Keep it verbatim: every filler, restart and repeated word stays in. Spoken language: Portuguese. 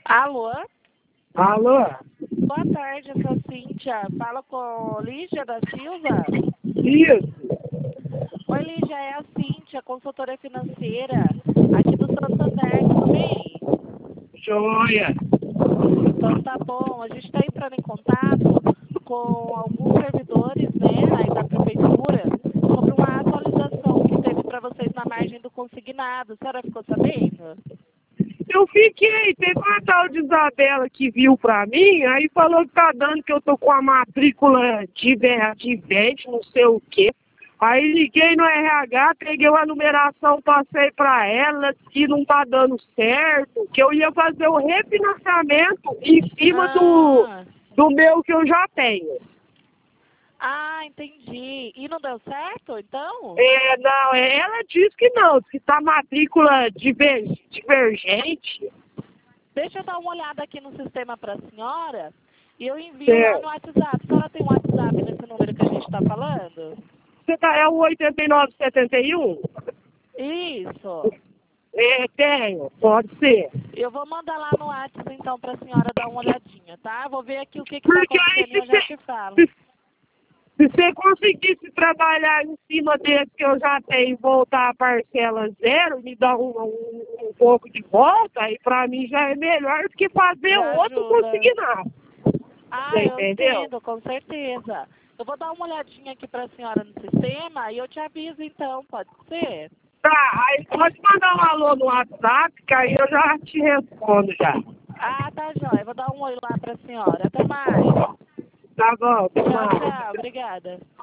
Alô? Alô? Boa tarde, eu sou Cíntia. Fala com Lígia da Silva? Isso. Oi, Lígia, é a Cíntia, consultora financeira, aqui do Santander, tudo bem? Joia. Então tá bom, a gente está entrando em contato com alguns servidores, né, aí da prefeitura, sobre uma atualização que teve para vocês na margem do consignado. A senhora ficou sabendo? Eu fiquei, teve uma tal de Isabela que viu pra mim, aí falou que tá dando que eu tô com a matrícula divergente, não sei o quê. Aí liguei no R H, peguei uma numeração, passei pra ela, que não tá dando certo, que eu ia fazer o refinanciamento em cima do, Ah, do meu que eu já tenho. ah, entendi. E não deu certo, então? É, não, é, ela disse que não, que tá matrícula diver, divergente. Deixa eu dar uma olhada aqui no sistema para a senhora e eu envio lá Certo. no WhatsApp. A senhora tem um WhatsApp nesse número que a gente está falando? Você tá, é o oitenta e nove setenta e um? Isso. É, tenho, pode ser. Eu vou mandar lá no WhatsApp então para a senhora dar uma olhadinha, tá? Vou ver aqui o que está Porque aí acontecendo e se eu já você, te falo. se, se você conseguisse trabalhar em cima desse que eu já tenho e voltar a parcela zero, me dar um, um, um pouco de volta, aí pra mim já é melhor do que fazer Já outro ajuda. consignado. Ah, Você eu entendeu? entendo, com certeza. Eu vou dar uma olhadinha aqui para a senhora no sistema e eu te aviso então, pode ser? Tá, aí pode mandar um alô no WhatsApp, que aí eu já te respondo já. Ah, tá jóia. Eu vou dar um oi lá para a senhora. Até mais. Tá bom, Tchau, tá. tchau. Obrigada.